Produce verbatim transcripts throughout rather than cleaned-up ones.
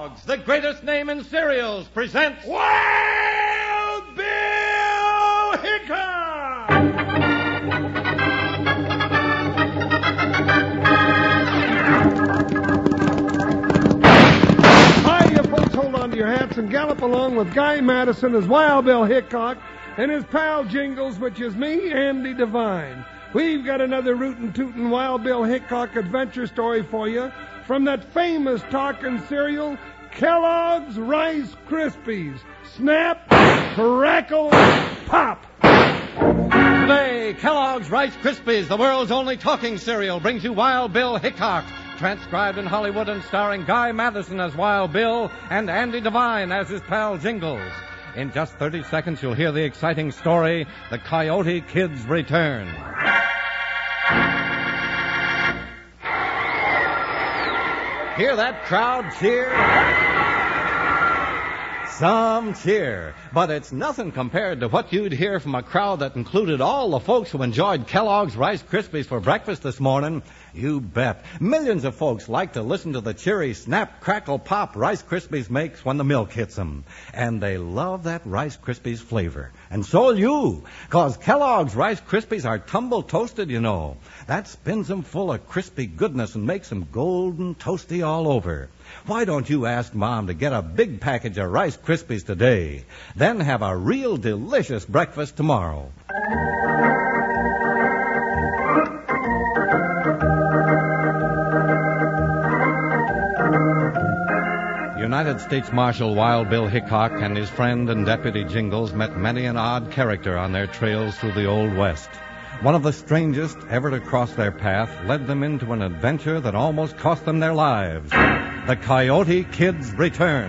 Kellogg's, the greatest name in cereals, presents Wild Bill Hickok! Hi, you folks, hold on to your hats and gallop along with Guy Madison as Wild Bill Hickok and his pal Jingles, which is me, Andy Devine. We've got another rootin' tootin' Wild Bill Hickok adventure story for you from that famous talking cereal, Kellogg's Rice Krispies. Snap, crackle, pop. Today, Kellogg's Rice Krispies, the world's only talking cereal, brings you Wild Bill Hickok, transcribed in Hollywood and starring Guy Madison as Wild Bill and Andy Devine as his pal Jingles. In just thirty seconds, you'll hear the exciting story, The Coyote Kid's Return. Hear that crowd cheer? Some cheer, but it's nothing compared to what you'd hear from a crowd that included all the folks who enjoyed Kellogg's Rice Krispies for breakfast this morning. You bet. Millions of folks like to listen to the cheery snap, crackle, pop Rice Krispies makes when the milk hits them. And they love that Rice Krispies flavor. And so will you, because Kellogg's Rice Krispies are tumble toasted, you know. That spins them full of crispy goodness and makes them golden toasty all over. Why don't you ask Mom to get a big package of Rice Krispies today? Then have a real delicious breakfast tomorrow. United States Marshal Wild Bill Hickok and his friend and Deputy Jingles met many an odd character on their trails through the Old West. One of the strangest ever to cross their path led them into an adventure that almost cost them their lives. The Coyote Kid's Return.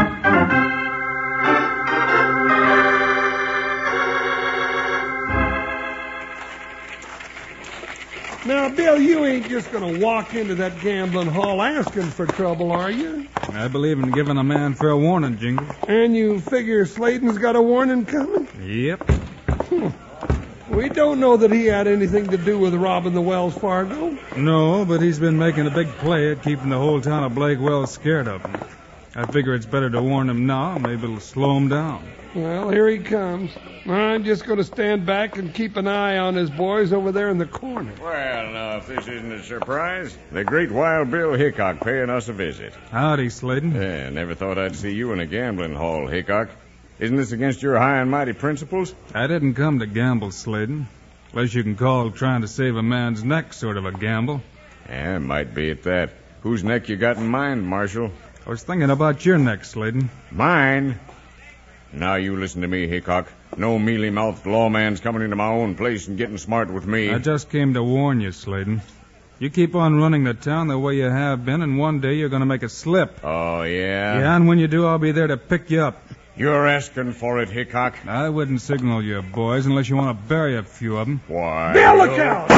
Now, Bill, you ain't just going to walk into that gambling hall asking for trouble, are you? I believe in giving a man fair warning, Jingles. And you figure Sladen's got a warning coming? Yep. Hmm. We don't know that he had anything to do with robbing the Wells Fargo. No, but he's been making a big play at keeping the whole town of Blake Wells scared of him. I figure it's better to warn him now. Maybe it'll slow him down. Well, here he comes. I'm just going to stand back and keep an eye on his boys over there in the corner. Well, now, if this isn't a surprise, the great Wild Bill Hickok paying us a visit. Howdy, Sladen. Yeah, never thought I'd see you in a gambling hall, Hickok. Isn't this against your high and mighty principles? I didn't come to gamble, Sladen. Unless you can call trying to save a man's neck sort of a gamble. Yeah, might be at that. Whose neck you got in mind, Marshal? I was thinking about your neck, Sladen. Mine? Now you listen to me, Hickok. No mealy-mouthed lawman's coming into my own place and getting smart with me. I just came to warn you, Sladen. You keep on running the town the way you have been, and one day you're going to make a slip. Oh, yeah? Yeah, and when you do, I'll be there to pick you up. You're asking for it, Hickok. I wouldn't signal you, boys, unless you want to bury a few of them. Why? Bill, look out!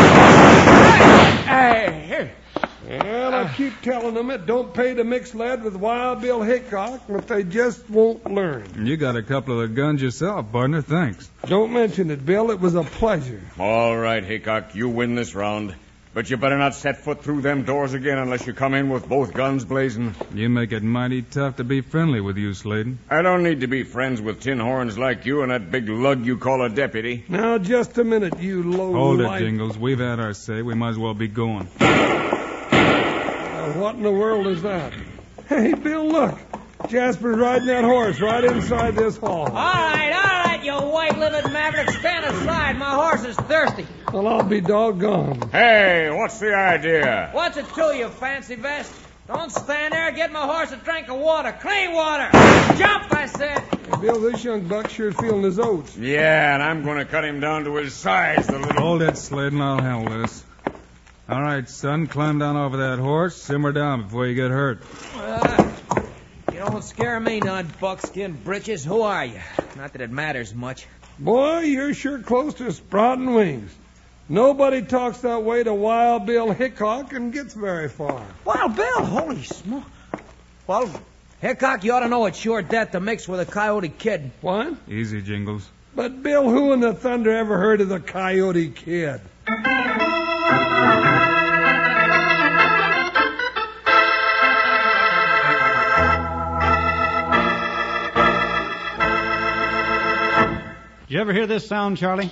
Hey, here. Well, I keep telling them it don't pay to mix lead with Wild Bill Hickok, but they just won't learn. You got a couple of the guns yourself, partner. Thanks. Don't mention it, Bill. It was a pleasure. All right, Hickok, you win this round. But you better not set foot through them doors again unless you come in with both guns blazing. You make it mighty tough to be friendly with you, Sladen. I don't need to be friends with tin horns like you and that big lug you call a deputy. Now, just a minute, you low Hold life. it, Jingles. We've had our say. We might as well be going. Now, what in the world is that? Hey, Bill, look. Jasper's riding that horse right inside this hall. All right, all right, you white-livered maverick. Stand aside. My horse is thirsty. Well, I'll be doggone. Hey, what's the idea? What's it to you, fancy vest? Don't stand there. Get my horse a drink of water. Clean water. Jump, I said. Hey, Bill, this young buck's sure feeling his oats. Yeah, and I'm going to cut him down to his size, the little... Hold it, Sladen. I'll handle this. All right, son, climb down over that horse. Simmer down before you get hurt. Uh, you don't scare me none, buckskin britches. Who are you? Not that it matters much. Boy, you're sure close to sprouting wings. Nobody talks that way to Wild Bill Hickok and gets very far. Wild Bill? Holy smoke. Well, Hickok, you ought to know it's sure death to mix with a Coyote Kid. What? Easy, Jingles. But, Bill, who in the thunder ever heard of the Coyote Kid? You ever hear this sound, Charlie?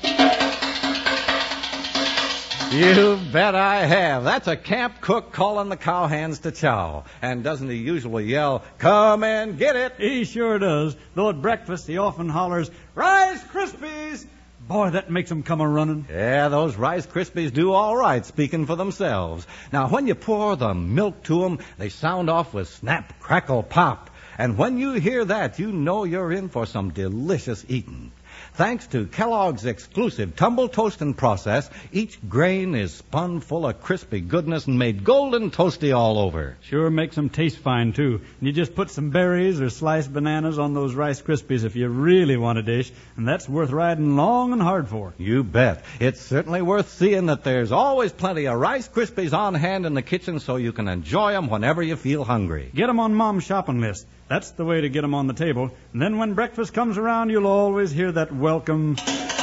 You bet I have. That's a camp cook calling the cowhands to chow. And doesn't he usually yell, "Come and get it"? He sure does. Though at breakfast he often hollers, "Rice Krispies!" Boy, that makes 'em come a-running. Yeah, those Rice Krispies do all right, speaking for themselves. Now, when you pour the milk to 'em, they sound off with snap, crackle, pop. And when you hear that, you know you're in for some delicious eating. Thanks to Kellogg's exclusive tumble toasting process, each grain is spun full of crispy goodness and made golden toasty all over. Sure makes 'em taste fine, too. And you just put some berries or sliced bananas on those Rice Krispies if you really want a dish, and that's worth riding long and hard for. You bet. It's certainly worth seeing that there's always plenty of Rice Krispies on hand in the kitchen so you can enjoy them whenever you feel hungry. Get 'em on Mom's shopping list. That's the way to get 'em on the table. And then when breakfast comes around, you'll always hear that welcome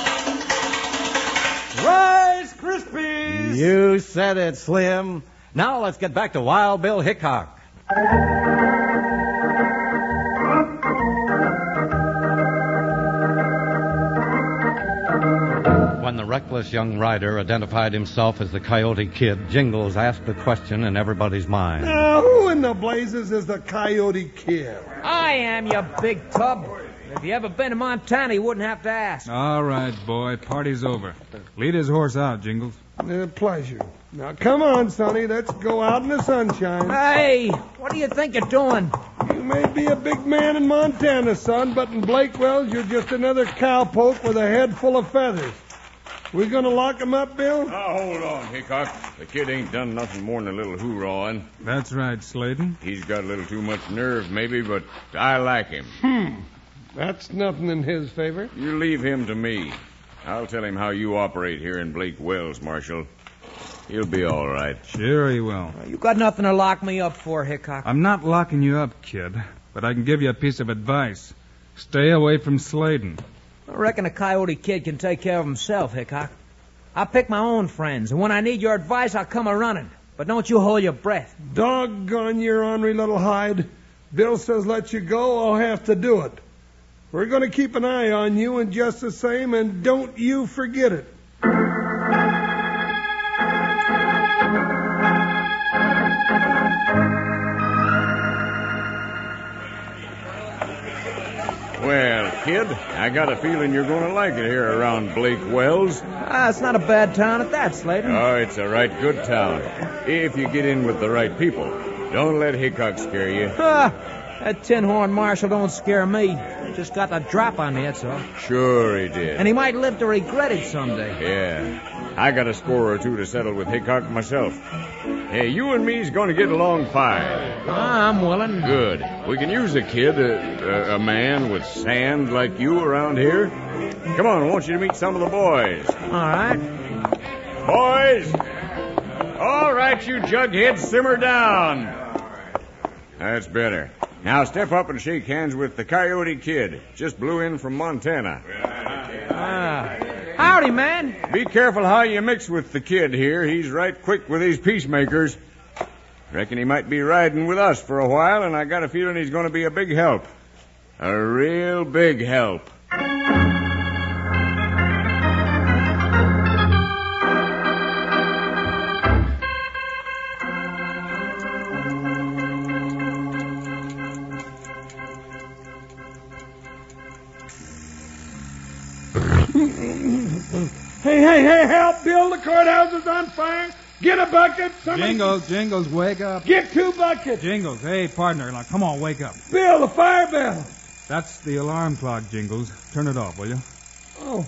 Rice Krispies! You said it, Slim. Now let's get back to Wild Bill Hickok. When the reckless young rider identified himself as the Coyote Kid, Jingles asked a question in everybody's mind. Now, who in the blazes is the Coyote Kid? I am, you big tub. If you ever been to Montana, you wouldn't have to ask. All right, boy. Party's over. Lead his horse out, Jingles. A pleasure. Now, come on, Sonny. Let's go out in the sunshine. Hey, what do you think you're doing? You may be a big man in Montana, son, but in Blakewell's, you're just another cowpoke with a head full of feathers. We gonna lock him up, Bill? Now, hold on, Hickok. The kid ain't done nothing more than a little hoorawing. That's right, Slayton. He's got a little too much nerve, maybe, but I like him. Hmm. That's nothing in his favor. You leave him to me. I'll tell him how you operate here in Blake Wells, Marshal. He'll be all right. Sure he will. You got nothing to lock me up for, Hickok. I'm not locking you up, kid, but I can give you a piece of advice. Stay away from Slayton. I reckon a Coyote Kid can take care of himself, Hickok. I pick my own friends, and when I need your advice, I'll come a-running. But don't you hold your breath. Doggone your ornery little hide. Bill says let you go, I'll have to do it. We're going to keep an eye on you and just the same, and don't you forget it. Well, kid, I got a feeling you're going to like it here around Blake Wells. Ah, it's not a bad town at that, Slayton. Oh, it's a right good town. If you get in with the right people. Don't let Hickok scare you. Ah, that tin-horn marshal don't scare me. He just got the drop on me, that's all. Sure he did. And he might live to regret it someday. Yeah. I got a score or two to settle with Hickok myself. Hey, you and me's going to get along fine. Ah, I'm willing. Good. We can use a kid, a, a, a man with sand like you around here. Come on, I want you to meet some of the boys. All right. Boys! All right, you jugheads, simmer down. That's better. Now step up and shake hands with the Coyote Kid. Just blew in from Montana. Ah. Howdy, man. Be careful how you mix with the kid here. He's right quick with these peacemakers. Reckon he might be riding with us for a while, and I got a feeling he's going to be a big help. A real big help. Hey, hey, hey, help, Bill. The courthouse is on fire. Get a bucket. Somebody... Jingles, Jingles, wake up. Get two buckets. Jingles, hey, partner, now come on, wake up. Bill, the fire bell. That's the alarm clock, Jingles. Turn it off, will you? Oh.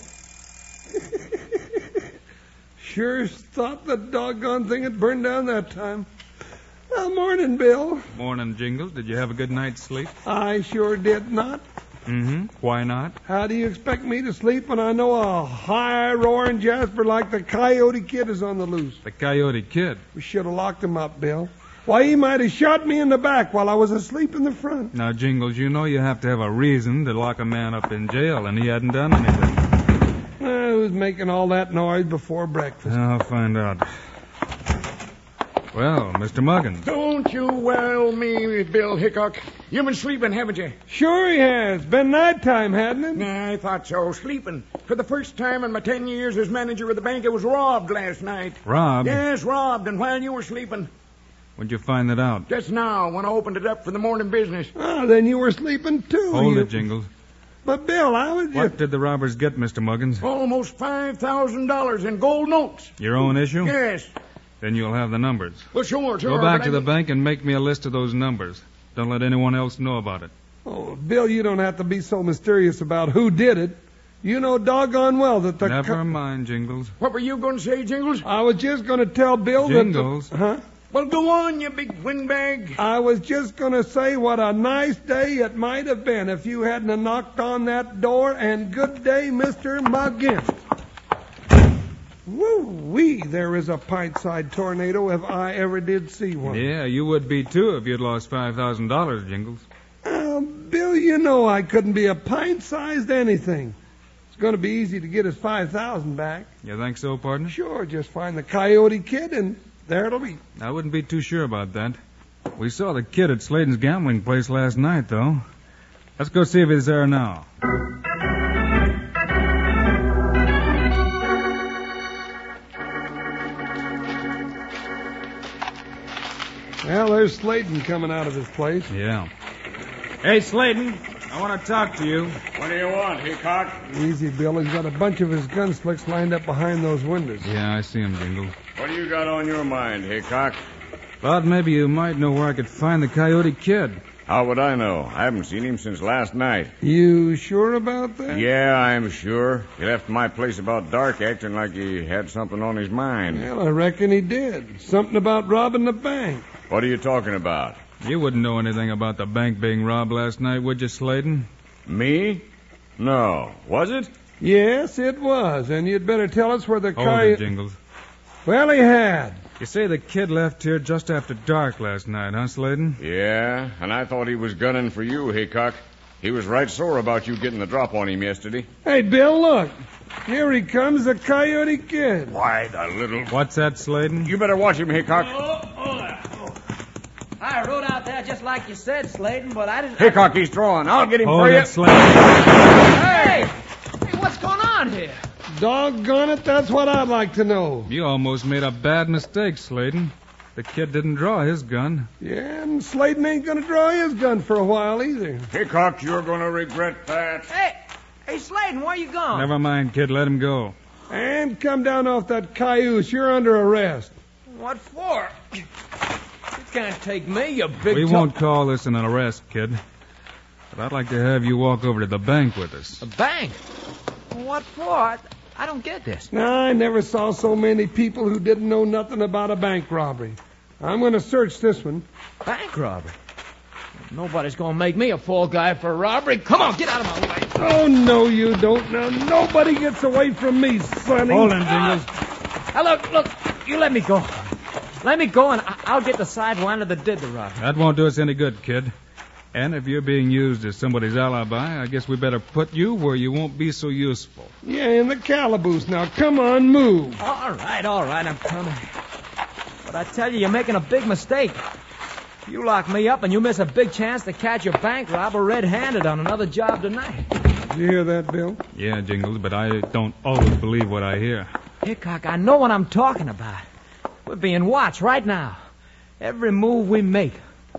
Sure thought the doggone thing had burned down that time. Well, morning, Bill. Morning, Jingles. Did you have a good night's sleep? I sure did not. Mm-hmm. Why not? How do you expect me to sleep when I know a high-roaring Jasper like the Coyote Kid is on the loose? The Coyote Kid? We should have locked him up, Bill. Why, he might have shot me in the back while I was asleep in the front. Now, Jingles, you know you have to have a reason to lock a man up in jail, and he hadn't done anything. I was making all that noise before breakfast. I'll find out. Well, Mister Muggins. Don't you well me, Bill Hickok. You've been sleeping, haven't you? Sure he has. Been nighttime, hasn't it? Nah, I thought so. Sleeping. For the first time in my ten years as manager of the bank, I was robbed last night. Robbed? Yes, robbed, and while you were sleeping. When'd you find that out? Just now, when I opened it up for the morning business. Oh, then you were sleeping too. Hold you... it, Jingles. But, Bill, I was just... What did the robbers get, Mister Muggins? Almost five thousand dollars in gold notes. Your own issue? Yes. Then you'll have the numbers. Well, sure, sure. Go back but to I- the bank and make me a list of those numbers. Don't let anyone else know about it. Oh, Bill, you don't have to be so mysterious about who did it. You know doggone well that the... Never co- mind, Jingles. What were you going to say, Jingles? I was just going to tell Bill Jingles. that... The... Huh? Well, go on, you big windbag. I was just going to say what a nice day it might have been if you hadn't have knocked on that door, and good day, Mister Muggins. Woo-wee, there is a pint-sized tornado if I ever did see one. Yeah, you would be too if you'd lost five thousand dollars, Jingles. Oh, Bill, you know I couldn't be a pint-sized anything. It's going to be easy to get his five thousand back. You think so, partner? Sure, just find the Coyote Kid, and there it'll be. I wouldn't be too sure about that. We saw the kid at Sladen's gambling place last night, though. Let's go see if he's there now. Well, there's Sladen coming out of his place. Yeah. Hey, Sladen, I want to talk to you. What do you want, Hickok? Easy, Bill. He's got a bunch of his gun slicks lined up behind those windows. Yeah, I see him, Jingles. What do you got on your mind, Hickok? Thought maybe you might know where I could find the Coyote Kid. How would I know? I haven't seen him since last night. You sure about that? Yeah, I'm sure. He left my place about dark, acting like he had something on his mind. Well, I reckon he did. Something about robbing the bank. What are you talking about? You wouldn't know anything about the bank being robbed last night, would you, Sladen? Me? No. Was it? Yes, it was. And you'd better tell us where the Hold coyote... it, Jingles. Well, he had. You say the kid left here just after dark last night, huh, Sladen? Yeah, and I thought he was gunning for you, Hickok. He was right sore about you getting the drop on him yesterday. Hey, Bill, look. Here he comes, the Coyote Kid. Why, the little... What's that, Sladen? You better watch him, Hickok. I rode out there just like you said, Sladen, but I didn't... Hickok, he's throwing. I'll get him Hold for you. it, Sladen. Hey! Hey, what's going on here? Doggone it, that's what I'd like to know. You almost made a bad mistake, Sladen. The kid didn't draw his gun. Yeah, and Sladen ain't going to draw his gun for a while either. Hickok, you're going to regret that. Hey, hey, Sladen, where you going? Never mind, kid. Let him go. And come down off that cayuse. You're under arrest. What for? You can't take me, you big... We to- won't call this an arrest, kid. But I'd like to have you walk over to the bank with us. A bank? What for? I, I don't get this. Now, I never saw so many people who didn't know nothing about a bank robbery. I'm going to search this one. Bank robbery? Nobody's going to make me a fall guy for robbery. Come on, get out of my way. Oh, no, you don't. Now, nobody gets away from me, Sonny. Hold him, Jingles. Now, look, look, you let me go. Let me go, and I- I'll get the sidewinder that did the robbery. That won't do us any good, kid. And if you're being used as somebody's alibi, I guess we better put you where you won't be so useful. Yeah, in the calaboose. Now, come on, move. All right, all right, I'm coming. But I tell you, you're making a big mistake. You lock me up, and you miss a big chance to catch a bank robber red-handed on another job tonight. Did you hear that, Bill? Yeah, Jingles, but I don't always believe what I hear. Hickok, I know what I'm talking about. We're being watched right now. Every move we make.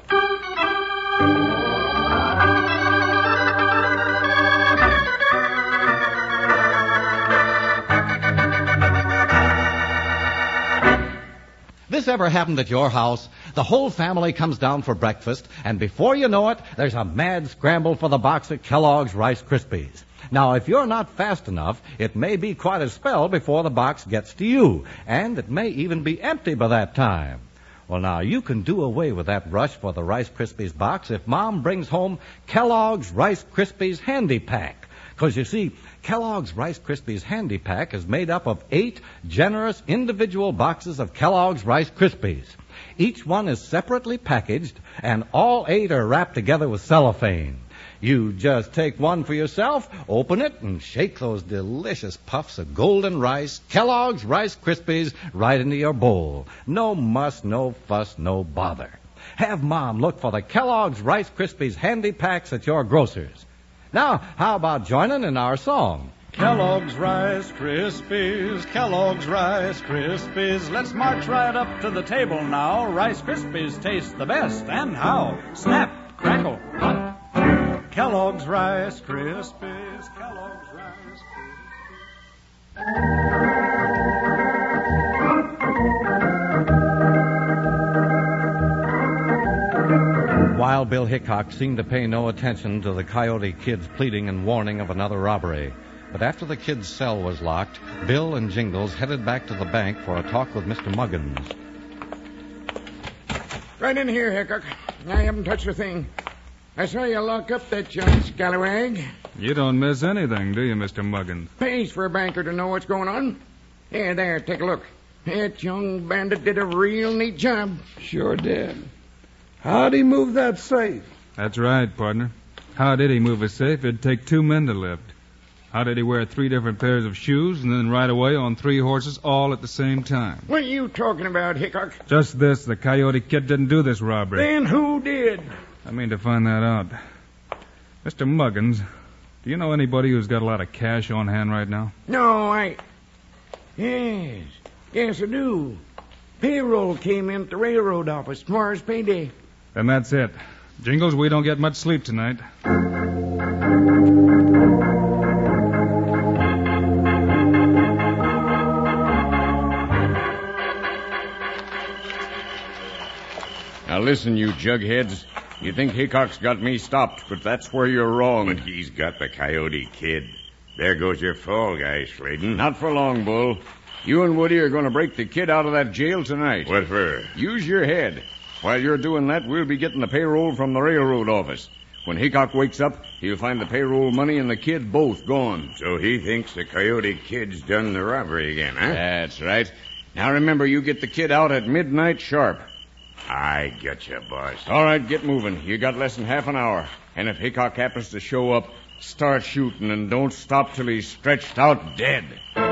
This ever happened at your house? The whole family comes down for breakfast, and before you know it, there's a mad scramble for the box of Kellogg's Rice Krispies. Now, if you're not fast enough, it may be quite a spell before the box gets to you, and it may even be empty by that time. Well, now, you can do away with that rush for the Rice Krispies box if Mom brings home Kellogg's Rice Krispies Handy Pack. Because, you see, Kellogg's Rice Krispies Handy Pack is made up of eight generous individual boxes of Kellogg's Rice Krispies. Each one is separately packaged, and all eight are wrapped together with cellophane. You just take one for yourself, open it, and shake those delicious puffs of golden rice, Kellogg's Rice Krispies, right into your bowl. No muss, no fuss, no bother. Have Mom look for the Kellogg's Rice Krispies Handy Packs at your grocer's. Now, how about joining in our song? Kellogg's Rice Krispies, Kellogg's Rice Krispies. Let's march right up to the table now. Rice Krispies taste the best. And how? Snap, crackle, pop. Kellogg's Rice Krispies, Kellogg's Rice Krispies. Wild Bill Hickok seemed to pay no attention to the Coyote Kid's pleading and warning of another robbery. But after the kid's cell was locked, Bill and Jingles headed back to the bank for a talk with Mister Muggins. Right in here, Hickok. I haven't touched a thing. I saw you lock up that young scallywag. You don't miss anything, do you, Mister Muggins? Pays for a banker to know what's going on. Here, there, take a look. That young bandit did a real neat job. Sure did. How'd he move that safe? That's right, partner. How did he move a safe? It'd take two men to lift. How did he wear three different pairs of shoes and then ride away on three horses all at the same time? What are you talking about, Hickok? Just this. The Coyote Kid didn't do this robbery. Then who did? I mean to find that out. Mister Muggins, do you know anybody who's got a lot of cash on hand right now? No, I... Yes. Yes, I do. Payroll came in at the railroad office tomorrow's payday. Then that's it. Jingles, we don't get much sleep tonight. Now listen, you jugheads. You think Hickok's got me stopped, but that's where you're wrong. But he's got the Coyote Kid. There goes your fall guy, Sladen. Not for long, Bull. You and Woody are going to break the kid out of that jail tonight. What for? Use your head. While you're doing that, we'll be getting the payroll from the railroad office. When Hickok wakes up, he'll find the payroll money and the kid both gone. So he thinks the Coyote Kid's done the robbery again, huh? That's right. Now remember, you get the kid out at midnight sharp. I getcha, boss. All right, get moving. You got less than half an hour. And if Hickok happens to show up, start shooting and don't stop till he's stretched out dead.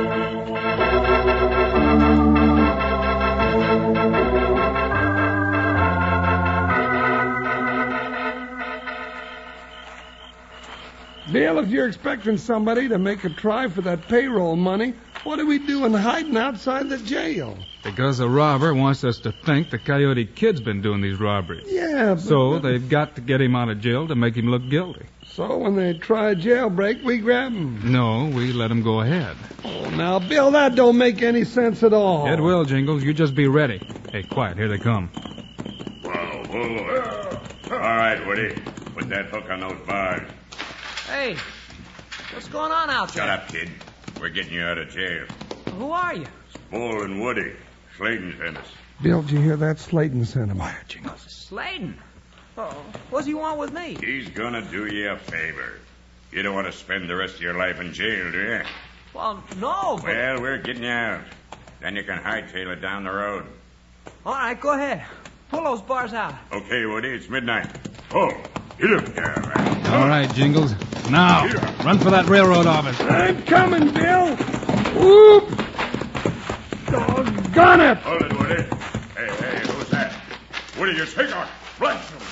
Bill, if you're expecting somebody to make a try for that payroll money, what are we doing hiding outside the jail? Because the robber wants us to think the Coyote Kid's been doing these robberies. Yeah, but... So they've got to get him out of jail to make him look guilty. So when they try jailbreak, we grab him? No, we let him go ahead. Oh, now, Bill, that don't make any sense at all. It will, Jingles. You just be ready. Hey, quiet. Here they come. Whoa, whoa. All right, Woody. Put that hook on those bars. Hey, what's going on out there? Shut up, kid. We're getting you out of jail. Who are you? Bull and Woody. Sladen sent us. Bill, did you hear that? Sladen sent him. Quiet, Jingles. Sladen? Oh, what does he want with me? He's gonna do you a favor. You don't want to spend the rest of your life in jail, do you? Well, no, but... Well, we're getting you out. Then you can hightail it down the road. All right, go ahead. Pull those bars out. Okay, Woody, it's midnight. Oh, get him. Yeah, right. All right, Jingles. Now, run for that railroad office. I'm coming, Bill. Whoop! Doggone it! Hold it, Woody. Hey, hey, who's that? Woody, you're Hickok. Blast him.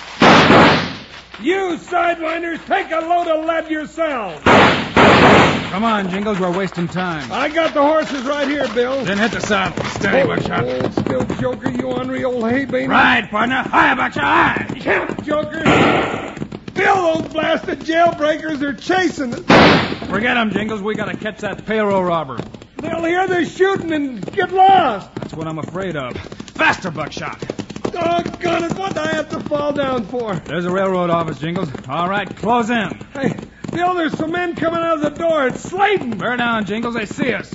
You sidewinders, take a load of lead yourselves. Come on, Jingles, we're wasting time. I got the horses right here, Bill. Then hit the saddle. Steady, Buckshot. Hold still, Joker, you ornery old hay-bane. Right, partner. Hi, Buckshot, hi. Count, Joker. Bill, those blasted jailbreakers are chasing us. Forget them, Jingles. We gotta catch that payroll robber. They'll hear the shooting and get lost. That's what I'm afraid of. Faster, Buckshot. Doggone it, what'd I have to fall down for? There's a railroad office, Jingles. All right, close in. Hey, Bill, there's some men coming out of the door. It's Sladen. Bear down, Jingles. They see us.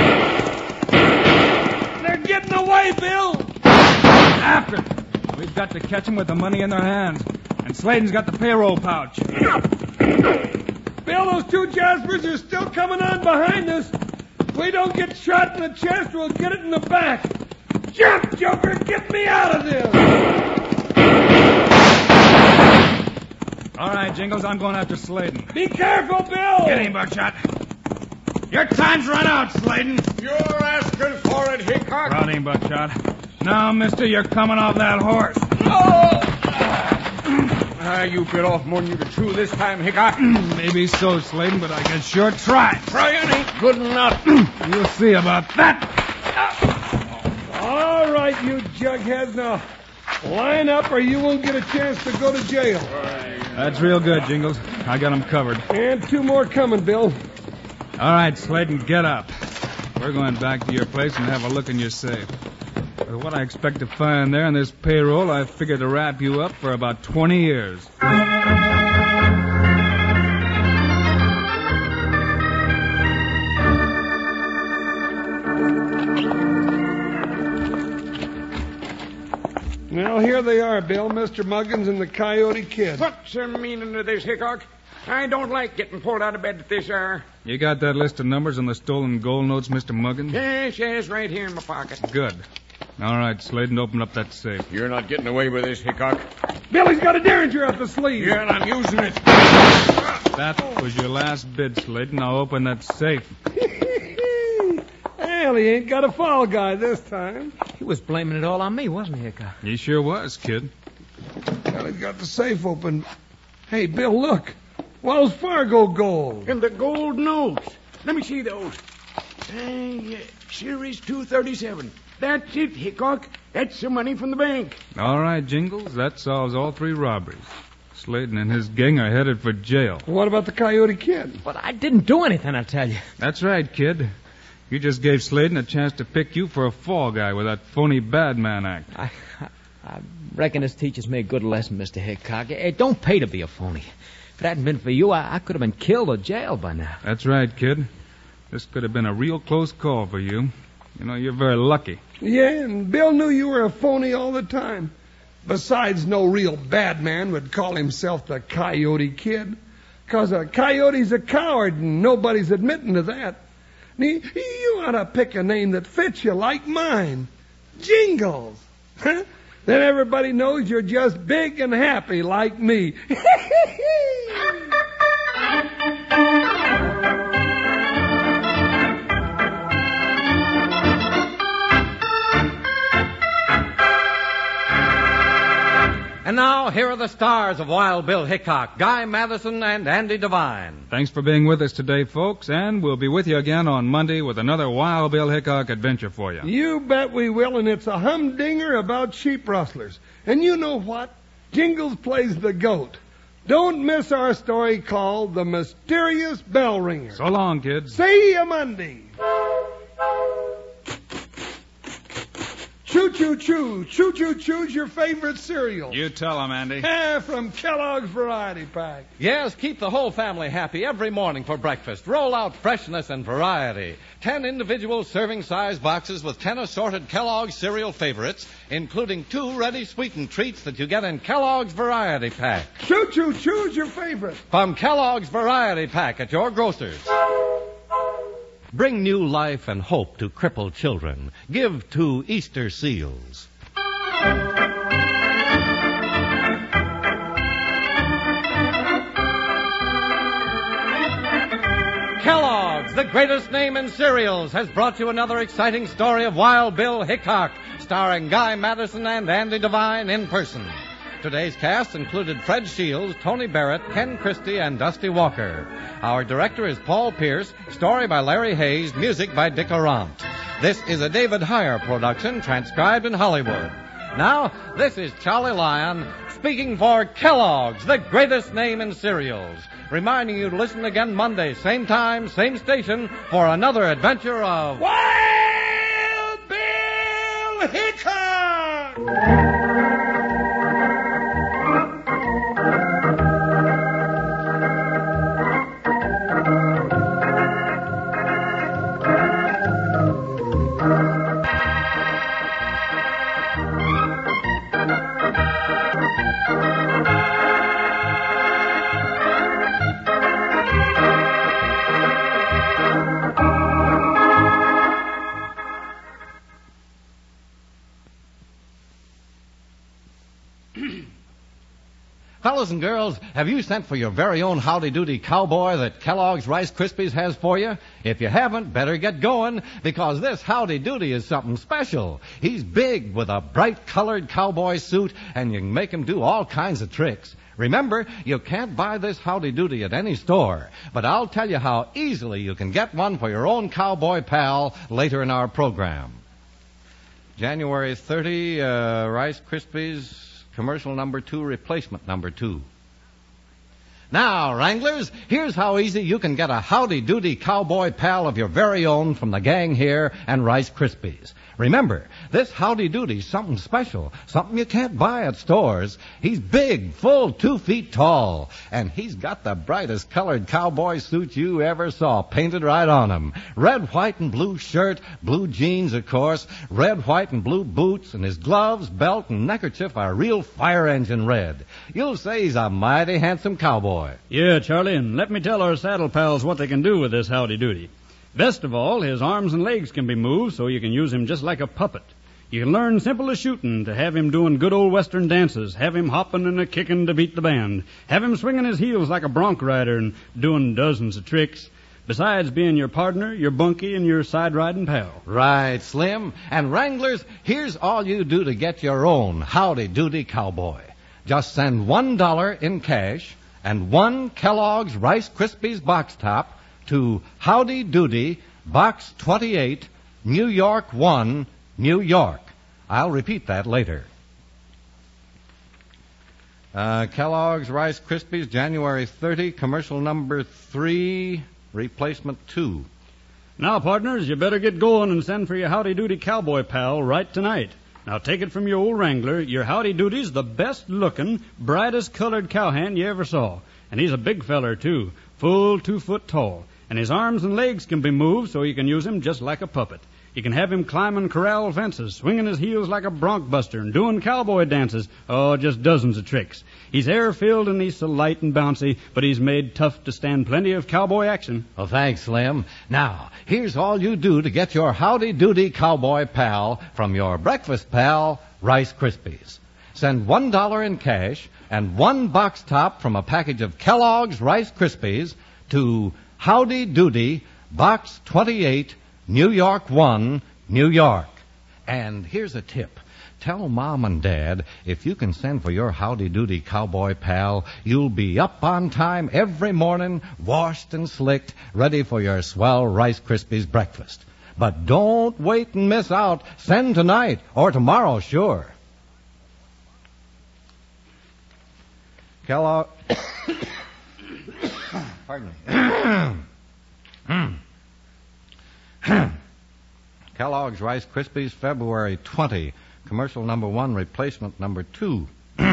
They're getting away, Bill. After. We've got to catch them with the money in their hands. And Sladen's got the payroll pouch. Bill, those two Jaspers are still coming on behind us. If we don't get shot in the chest, we'll get it in the back. Jump, Joker! Get me out of this! All right, Jingles, I'm going after Sladen. Be careful, Bill! Get him, Buckshot. Your time's run out, Sladen. You're asking for it, Hickok. Run him, Buckshot. Now, mister, you're coming off that horse. Oh! Ah, you bit off more than you could chew this time, Hickok. Maybe so, Sladen, but I can sure try. Trying ain't good enough. You'll see about that. All right, you jugheads, now line up or you won't get a chance to go to jail. That's real good, Jingles. I got 'em covered. And two more coming, Bill. All right, Sladen, get up. We're going back to your place and have a look in your safe. With what I expect to find there in this payroll, I figure to wrap you up for about twenty years. Well, here they are, Bill, Mister Muggins and the Coyote Kid. What's the meaning of this, Hickok? I don't like getting pulled out of bed at this hour. You got that list of numbers on the stolen gold notes, Mister Muggins? Yes, yes, right here in my pocket. Good. All right, Sladen, open up that safe. You're not getting away with this, Hickok. Billy's got a derringer up the sleeve. Yeah, and I'm using it. That was your last bid, Sladen. Now open that safe. Well, he ain't got a fall guy this time. He was blaming it all on me, wasn't he, Hickok? He sure was, kid. Well, he's got the safe open. Hey, Bill, look. Wells Fargo gold. And the gold notes. Let me see those. Hey, uh, Series two thirty-seven. That's it, Hickok. That's the money from the bank. All right, Jingles, that solves all three robberies. Sladen and his gang are headed for jail. What about the Coyote Kid? But I didn't do anything, I tell you. That's right, kid. You just gave Sladen a chance to pick you for a fall guy with that phony bad man act. I, I, I reckon this teaches me a good lesson, Mister Hickok. It don't pay to be a phony. If it hadn't been for you, I, I could have been killed or jailed by now. That's right, kid. This could have been a real close call for you. You know, you're very lucky. Yeah, and Bill knew you were a phony all the time. Besides, no real bad man would call himself the Coyote Kid. Because a coyote's a coward, and nobody's admitting to that. You, you ought to pick a name that fits you like mine. Jingles. Huh? Then everybody knows you're just big and happy like me. And now, here are the stars of Wild Bill Hickok, Guy Madison and Andy Devine. Thanks for being with us today, folks, and we'll be with you again on Monday with another Wild Bill Hickok adventure for you. You bet we will, and it's a humdinger about sheep rustlers. And you know what? Jingles plays the goat. Don't miss our story called The Mysterious Bell Ringer. So long, kids. See you Monday. Choo choo choo, choo choo choo's your favorite cereal. You tell 'em, Andy. Ah, from Kellogg's Variety Pack. Yes, keep the whole family happy every morning for breakfast. Roll out freshness and variety. Ten individual serving-size boxes with ten assorted Kellogg's cereal favorites, including two ready sweetened treats that you get in Kellogg's Variety Pack. Choo choo choo's your favorite. From Kellogg's Variety Pack at your grocer's. Bring new life and hope to crippled children. Give to Easter Seals. Kellogg's, the greatest name in cereals, has brought you another exciting story of Wild Bill Hickok, starring Guy Madison and Andy Devine in person. Today's cast included Fred Shields, Tony Barrett, Ken Christie, and Dusty Walker. Our director is Paul Pierce, story by Larry Hayes, music by Dick Arant. This is a David Heyer production, transcribed in Hollywood. Now, this is Charlie Lyon, speaking for Kellogg's, the greatest name in cereals, reminding you to listen again Monday, same time, same station, for another adventure of Wild Bill Hickok! Fellas and girls, have you sent for your very own howdy-doody cowboy that Kellogg's Rice Krispies has for you? If you haven't, better get going, because this howdy-doody is something special. He's big with a bright-colored cowboy suit, and you can make him do all kinds of tricks. Remember, you can't buy this Howdy Doody at any store, but I'll tell you how easily you can get one for your own cowboy pal later in our program. January thirtieth, uh, Rice Krispies, commercial number two, replacement number two. Now, Wranglers, here's how easy you can get a Howdy Doody cowboy pal of your very own from the gang here and Rice Krispies. Remember, this Howdy Doody's something special, something you can't buy at stores. He's big, full two feet tall, and he's got the brightest colored cowboy suit you ever saw painted right on him. Red, white, and blue shirt, blue jeans, of course, red, white, and blue boots, and his gloves, belt, and neckerchief are real fire engine red. You'll say he's a mighty handsome cowboy. Yeah, Charlie, and let me tell our saddle pals what they can do with this Howdy Doody. Best of all, his arms and legs can be moved so you can use him just like a puppet. You can learn simple as shooting to have him doing good old western dances, have him hopping and a kicking to beat the band, have him swinging his heels like a bronc rider and doing dozens of tricks, besides being your partner, your bunkie, and your side-riding pal. Right, Slim. And Wranglers, here's all you do to get your own Howdy Doody cowboy. Just send one dollar in cash and one Kellogg's Rice Krispies box top to Howdy Doody, Box twenty-eight, New York one, New York. I'll repeat that later. Uh, Kellogg's Rice Krispies, January thirtieth, commercial number three, replacement two. Now, partners, you better get going and send for your Howdy Doody cowboy pal right tonight. Now, take it from your old Wrangler, your Howdy Doody's the best-looking, brightest colored cowhand you ever saw. And he's a big feller, too, full two foot tall. And his arms and legs can be moved so you can use him just like a puppet. You can have him climbing corral fences, swinging his heels like a bronc buster, and doing cowboy dances. Oh, just dozens of tricks. He's air-filled and he's so light and bouncy, but he's made tough to stand plenty of cowboy action. Well, thanks, Slim. Now, here's all you do to get your Howdy Doody cowboy pal from your breakfast pal, Rice Krispies. Send one dollar in cash and one box top from a package of Kellogg's Rice Krispies to Howdy Doody, Box twenty-eight, New York one, New York. And here's a tip. Tell Mom and Dad if you can send for your Howdy Doody cowboy pal, you'll be up on time every morning, washed and slicked, ready for your swell Rice Krispies breakfast. But don't wait and miss out. Send tonight or tomorrow, sure. Kellogg... Pardon me. Kellogg's Rice Krispies, February twentieth. Commercial number one, replacement number two.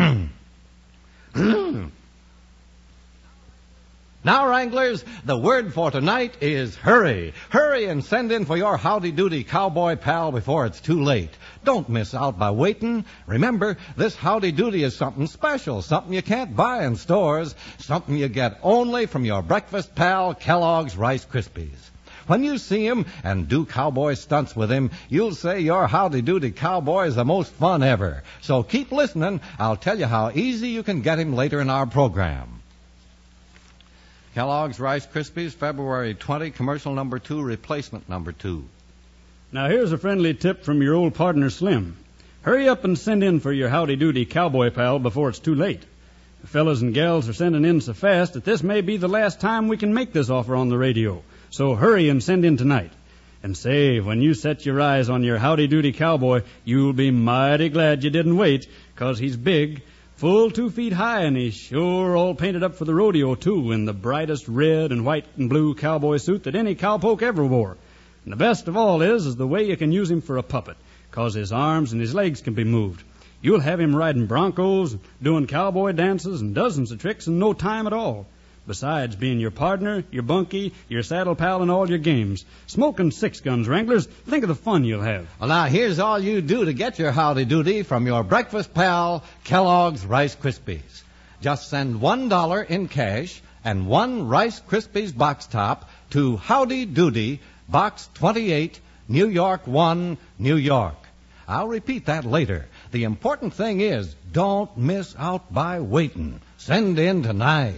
Now, Wranglers, the word for tonight is hurry. Hurry and send in for your Howdy Doody cowboy pal before it's too late. Don't miss out by waiting. Remember, this Howdy Doody is something special, something you can't buy in stores, something you get only from your breakfast pal, Kellogg's Rice Krispies. When you see him and do cowboy stunts with him, you'll say your Howdy Doody cowboy is the most fun ever. So keep listening. I'll tell you how easy you can get him later in our program. Kellogg's Rice Krispies, February twentieth, commercial number two, replacement number two. Now, here's a friendly tip from your old partner, Slim. Hurry up and send in for your Howdy Doody cowboy pal before it's too late. The fellas and gals are sending in so fast that this may be the last time we can make this offer on the radio. So hurry and send in tonight. And say, when you set your eyes on your Howdy Doody cowboy, you'll be mighty glad you didn't wait, 'cause he's big, full two feet high, and he's sure all painted up for the rodeo, too, in the brightest red and white and blue cowboy suit that any cowpoke ever wore. And the best of all is, is the way you can use him for a puppet, 'cause his arms and his legs can be moved. You'll have him riding broncos, doing cowboy dances, and dozens of tricks in no time at all. Besides being your partner, your bunkie, your saddle pal, and all your games. Smoking six guns, Wranglers. Think of the fun you'll have. Well, now, here's all you do to get your Howdy Doody from your breakfast pal, Kellogg's Rice Krispies. Just send one dollar in cash and one Rice Krispies box top to Howdy Doody, Box twenty-eight, New York one, New York. I'll repeat that later. The important thing is, don't miss out by waiting. Send in tonight.